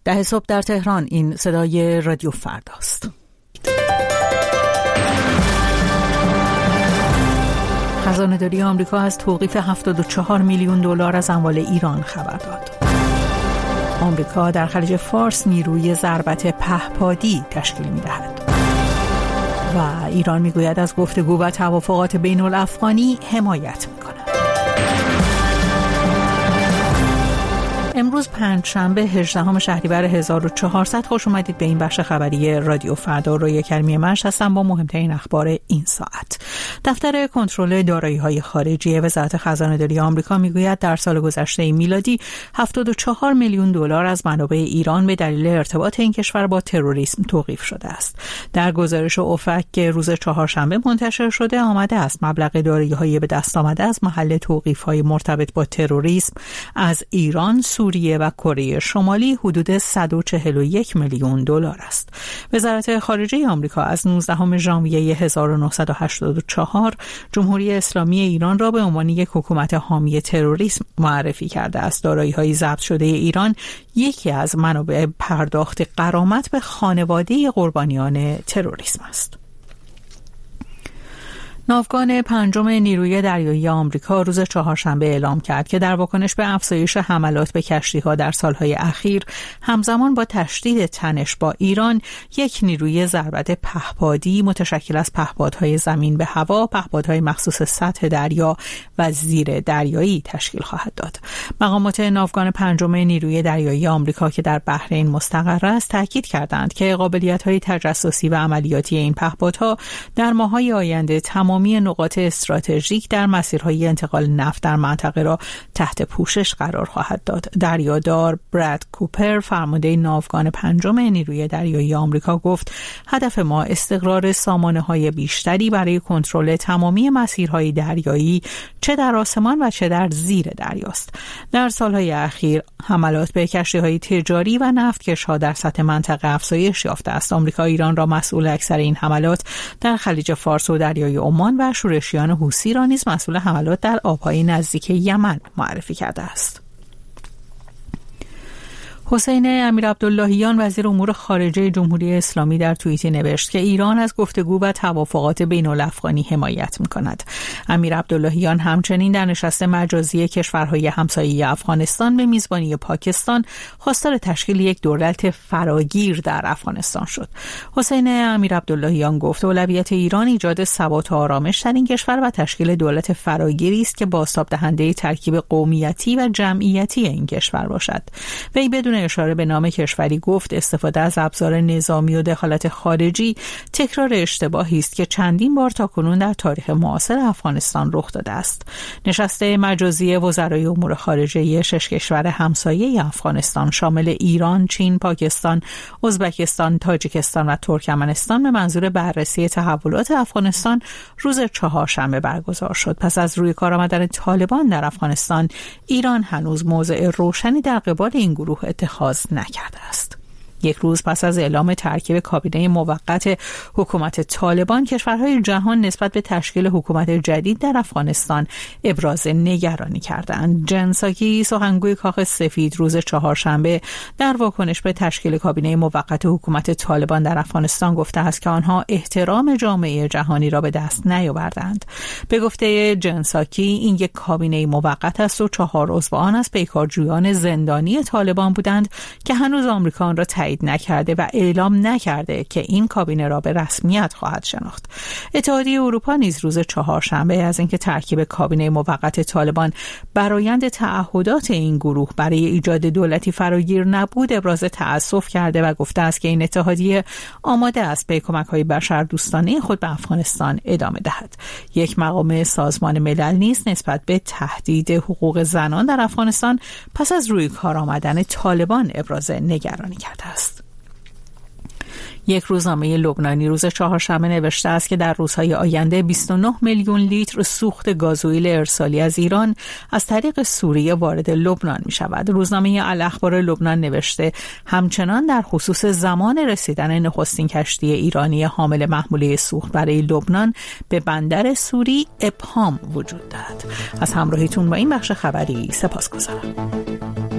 10 صبح در تهران. این صدای رادیو فرداست. خزانه‌داری آمریکا از توقیف 74 میلیون دلار از اموال ایران خبر داد. آمریکا در خلیج فارس نیروی ضربت پهپادی تشکیل می‌دهد. و ایران میگوید از گفتگو و توافقات بین الافغانی حمایت می‌کند. امروز پنجشنبه 18 شهریور 1400 خوش اومدید به این بخش خبری رادیو فردا. روی کلمی منش هستم با مهمترین اخبار این ساعت. دفتر کنترل دارایی‌های خارجی وزارت خزانه‌داری آمریکا میگوید در سال گذشته میلادی 74 میلیون دلار از منابع ایران به دلیل ارتباط این کشور با تروریسم توقیف شده است. در گزارش اوفک که روز چهارشنبه منتشر شده آمده است مبلغ دارایی‌های به دست آمده از محل توقیف‌های مرتبط با تروریسم از ایران، سوریه و کره شمالی حدود 141 میلیون دلار است. وزارت خارجه آمریکا از 19 ژانویه 1984 جمهوری اسلامی ایران را به عنوان یک حکومت حامی تروریسم معرفی کرده است. دارایی‌های ضبط شده ایران یکی از منابع پرداخت غرامت به خانواده قربانیان تروریسم است. ناوگان پنجم نیروی دریایی آمریکا روز چهارشنبه اعلام کرد که در واکنش به افزایش حملات به کشتی‌ها در سالهای اخیر همزمان با تشدید تنش با ایران یک نیروی ضربت پهپادی متشکل از پهپادهای زمین به هوا، پهپادهای مخصوص سطح دریا و زیر دریایی تشکیل خواهد داد. مقامات ناوگان پنجم نیروی دریایی آمریکا که در بحرین مستقر است تاکید کردند که قابلیت‌های تجسسی و عملیاتی این پهپادها در ماه‌های آینده تمامی نقاط استراتژیک در مسیرهای انتقال نفت در منطقه را تحت پوشش قرار خواهد داد. دریادار براد کوپر فرمانده ناوگان پنجم نیروی دریایی آمریکا گفت هدف ما استقرار سامانه‌های بیشتری برای کنترل تمامی مسیرهای دریایی چه در آسمان و چه در زیر دریاست. در سالهای اخیر حملات به کشتی‌های تجاری و نفتکش‌ها در سطح منطقه افزایش یافته است. آمریکا ایران را مسئول اکثر این حملات در خلیج فارس و دریای عمان و شورشیان حوثی را نیز مسئول حملات در آبهای نزدیک یمن معرفی کرده است. حسین امیرعبداللهیان وزیر امور خارجه جمهوری اسلامی در توییتی نوشت که ایران از گفتگو و توافقات بین الافغانی حمایت می‌کند. امیرعبداللهیان همچنین در نشست مجازی کشورهای همسایه افغانستان به میزبانی پاکستان خواستار تشکیل یک دولت فراگیر در افغانستان شد. حسین امیرعبداللهیان گفت اولویت ایران ایجاد ثبات و آرامش در این کشور و تشکیل دولت فراگیری است که بازتاب دهنده ترکیب قومیتی و جمعیتی این کشور باشد. وی بدون اشاره به نام کشوری گفت استفاده از ابزار نظامی و دخالت خارجی تکرار اشتباهی است که چندین بار تاکنون در تاریخ معاصر افغانستان رخ داده است. نشست مجازی وزرای امور خارجه 6 کشور همسایه افغانستان شامل ایران، چین، پاکستان، ازبکستان، تاجیکستان و ترکمنستان به منظور بررسی تحولات افغانستان روز چهارشنبه برگزار شد. پس از روی کار آمدن طالبان در افغانستان، ایران هنوز موضع روشنی در قبال این گروه اتخاذ نکرده است. یک روز پس از اعلام ترکیب کابینه موقت حکومت طالبان، کشورهای جهان نسبت به تشکیل حکومت جدید در افغانستان ابراز نگرانی کردند. جن ساکی سخنگوی کاخ سفید روز چهارشنبه در واکنش به تشکیل کابینه موقت حکومت طالبان در افغانستان گفته است که آنها احترام جامعه جهانی را به دست نیاوردند. به گفته جن ساکی این یک کابینه موقت است و 4 عضو آن از پیکارجویان زندانی طالبان بودند که هنوز آمریکا آن را تایید نکرده و اعلام نکرده که این کابینه را به رسمیت خواهد شناخت. اتحادیه اروپا نیز روز چهارشنبه از اینکه ترکیب کابینه موقت طالبان برآیند تعهدات این گروه برای ایجاد دولتی فراگیر نبود ابراز تأسف کرده و گفته است که این اتحادیه آماده است به کمک‌های بشردوستانه خود به افغانستان ادامه دهد. یک مقام سازمان ملل نیز نسبت به تهدید حقوق زنان در افغانستان پس از روی کار آمدن طالبان ابراز نگرانی کرده است. یک روزنامه لبنانی روز چهارشنبه نوشته است که در روزهای آینده 29 میلیون لیتر سوخت گازوئیل ارسالی از ایران از طریق سوریه وارد لبنان می شود. روزنامه الاخبار لبنان نوشته همچنان در خصوص زمان رسیدن نخستین کشتی ایرانی حامل محموله سوخت برای لبنان به بندر سوری ابهام وجود دارد. از همراهیتون با این بخش خبری سپاسگزارم.